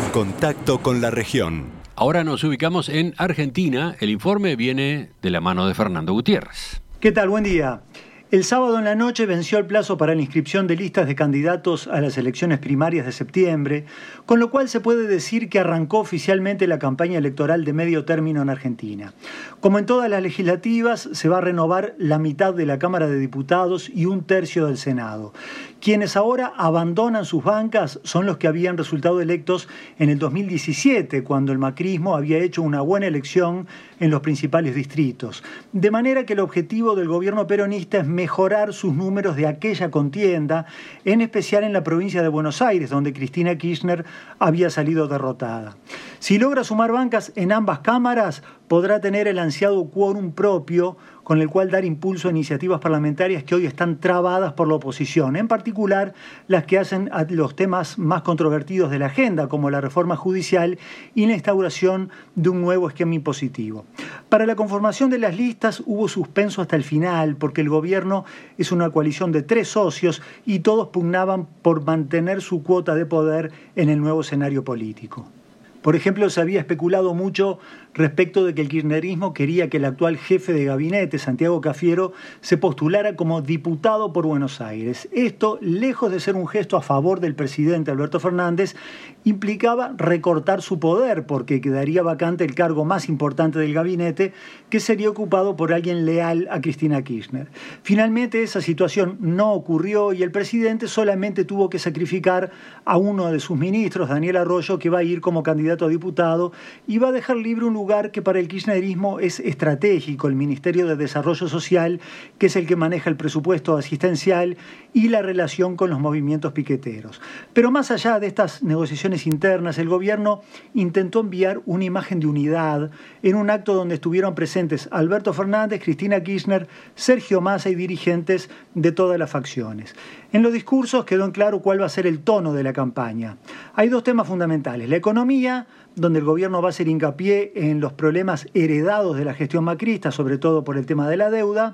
contacto con la región. Ahora nos ubicamos en Argentina. El informe viene de la mano de Fernando Gutiérrez. ¿Qué tal? Buen día. El sábado en la noche venció el plazo para la inscripción de listas de candidatos a las elecciones primarias de septiembre, con lo cual se puede decir que arrancó oficialmente la campaña electoral de medio término en Argentina. Como en todas las legislativas, se va a renovar la mitad de la Cámara de Diputados y un tercio del Senado. Quienes ahora abandonan sus bancas son los que habían resultado electos en el 2017, cuando el macrismo había hecho una buena elección en los principales distritos. De manera que el objetivo del gobierno peronista es mejorar sus números de aquella contienda, en especial en la provincia de Buenos Aires, donde Cristina Kirchner había salido derrotada. Si logra sumar bancas en ambas cámaras, podrá tener el ansiado quórum propio con el cual dar impulso a iniciativas parlamentarias que hoy están trabadas por la oposición, en particular las que hacen a los temas más controvertidos de la agenda, como la reforma judicial y la instauración de un nuevo esquema impositivo. Para la conformación de las listas hubo suspenso hasta el final, porque el gobierno es una coalición de 3 socios y todos pugnaban por mantener su cuota de poder en el nuevo escenario político. Por ejemplo, se había especulado mucho respecto de que el kirchnerismo quería que el actual jefe de gabinete, Santiago Cafiero, se postulara como diputado por Buenos Aires. Esto, lejos de ser un gesto a favor del presidente Alberto Fernández, implicaba recortar su poder, porque quedaría vacante el cargo más importante del gabinete, que sería ocupado por alguien leal a Cristina Kirchner. Finalmente, esa situación no ocurrió y el presidente solamente tuvo que sacrificar a uno de sus ministros, Daniel Arroyo, que va a ir como candidato a diputado y va a dejar libre un lugar que para el kirchnerismo es estratégico, el Ministerio de Desarrollo Social, que es el que maneja el presupuesto asistencial y la relación con los movimientos piqueteros. Pero más allá de estas negociaciones internas, el gobierno intentó enviar una imagen de unidad en un acto donde estuvieron presentes Alberto Fernández, Cristina Kirchner, Sergio Massa y dirigentes de todas las facciones. En los discursos quedó en claro cuál va a ser el tono de la campaña. Hay 2 temas fundamentales: la economía, donde el gobierno va a hacer hincapié en los problemas heredados de la gestión macrista, sobre todo por el tema de la deuda,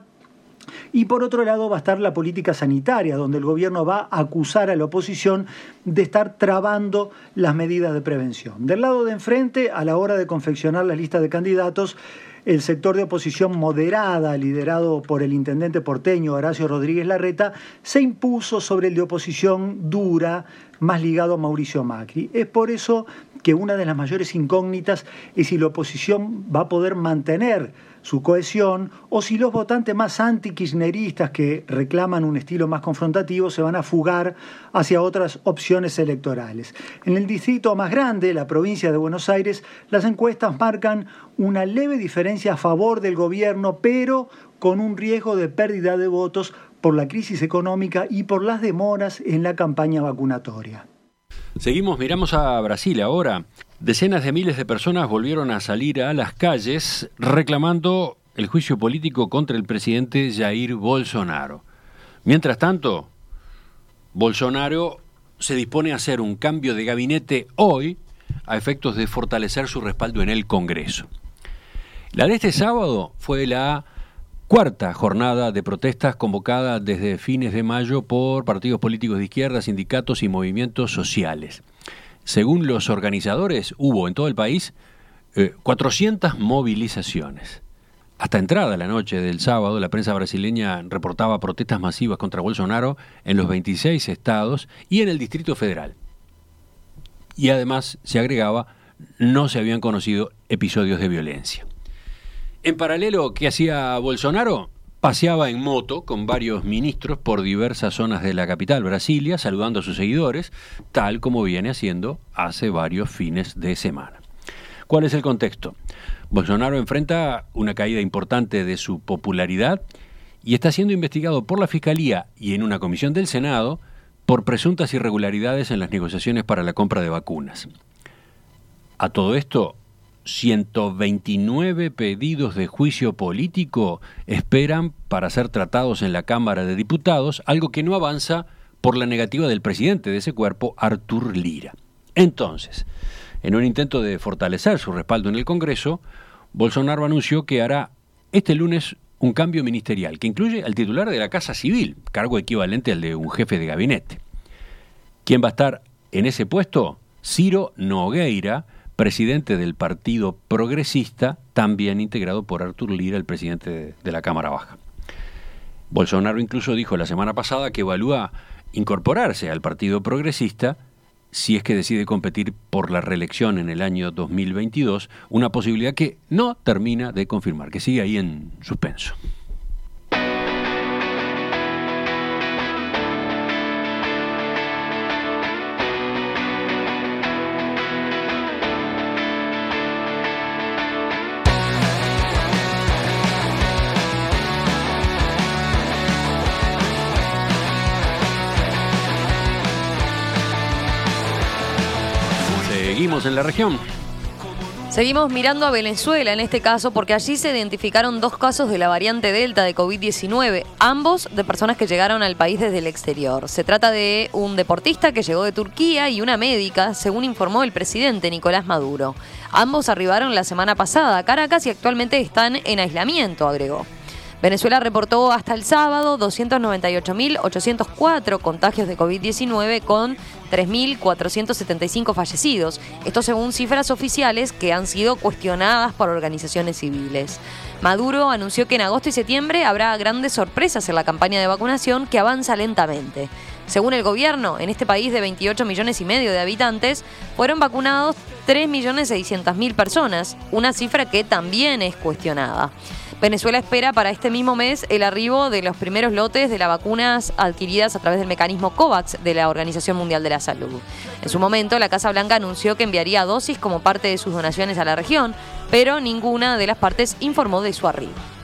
y por otro lado va a estar la política sanitaria, donde el gobierno va a acusar a la oposición de estar trabando las medidas de prevención. Del lado de enfrente, a la hora de confeccionar la lista de candidatos, el sector de oposición moderada, liderado por el intendente porteño Horacio Rodríguez Larreta, se impuso sobre el de oposición dura, más ligado a Mauricio Macri. Es por eso que una de las mayores incógnitas es si la oposición va a poder mantener su cohesión o si los votantes más anti-kirchneristas que reclaman un estilo más confrontativo se van a fugar hacia otras opciones electorales. En el distrito más grande, la provincia de Buenos Aires, las encuestas marcan una leve diferencia a favor del gobierno, pero con un riesgo de pérdida de votos por la crisis económica y por las demoras en la campaña vacunatoria. Seguimos, miramos a Brasil ahora. Decenas de miles de personas volvieron a salir a las calles reclamando el juicio político contra el presidente Jair Bolsonaro. Mientras tanto, Bolsonaro se dispone a hacer un cambio de gabinete hoy a efectos de fortalecer su respaldo en el Congreso. La de este sábado fue la 4ª jornada de protestas convocada desde fines de mayo por partidos políticos de izquierda, sindicatos y movimientos sociales. Según los organizadores, hubo en todo el país 400 movilizaciones. Hasta entrada la noche del sábado, la prensa brasileña reportaba protestas masivas contra Bolsonaro en los 26 estados y en el Distrito Federal. Y además, se agregaba, no se habían conocido episodios de violencia. En paralelo, ¿qué hacía Bolsonaro? Paseaba en moto con varios ministros por diversas zonas de la capital, Brasilia, saludando a sus seguidores, tal como viene haciendo hace varios fines de semana. ¿Cuál es el contexto? Bolsonaro enfrenta una caída importante de su popularidad y está siendo investigado por la Fiscalía y en una comisión del Senado por presuntas irregularidades en las negociaciones para la compra de vacunas. A todo esto, 129 pedidos de juicio político esperan para ser tratados en la Cámara de Diputados, algo que no avanza por la negativa del presidente de ese cuerpo, Artur Lira. Entonces, en un intento de fortalecer su respaldo en el Congreso, Bolsonaro anunció que hará este lunes un cambio ministerial que incluye al titular de la Casa Civil, cargo equivalente al de un jefe de gabinete. ¿Quién va a estar en ese puesto? Ciro Nogueira, presidente del Partido Progresista, también integrado por Artur Lira, el presidente de la Cámara Baja. Bolsonaro incluso dijo la semana pasada que evalúa incorporarse al Partido Progresista si es que decide competir por la reelección en el año 2022, una posibilidad que no termina de confirmar, que sigue ahí en suspenso. Seguimos en la región. Seguimos mirando a Venezuela en este caso porque allí se identificaron 2 casos de la variante Delta de COVID-19, ambos de personas que llegaron al país desde el exterior. Se trata de un deportista que llegó de Turquía y una médica, según informó el presidente Nicolás Maduro. Ambos arribaron la semana pasada a Caracas y actualmente están en aislamiento, agregó. Venezuela reportó hasta el sábado 298.804 contagios de COVID-19 con 3.475 fallecidos. Esto según cifras oficiales que han sido cuestionadas por organizaciones civiles. Maduro anunció que en agosto y septiembre habrá grandes sorpresas en la campaña de vacunación que avanza lentamente. Según el gobierno, en este país de 28 millones y medio de habitantes, fueron vacunados 3.600.000 personas, una cifra que también es cuestionada. Venezuela espera para este mismo mes el arribo de los primeros lotes de las vacunas adquiridas a través del mecanismo COVAX de la Organización Mundial de la Salud. En su momento, la Casa Blanca anunció que enviaría dosis como parte de sus donaciones a la región, pero ninguna de las partes informó de su arribo.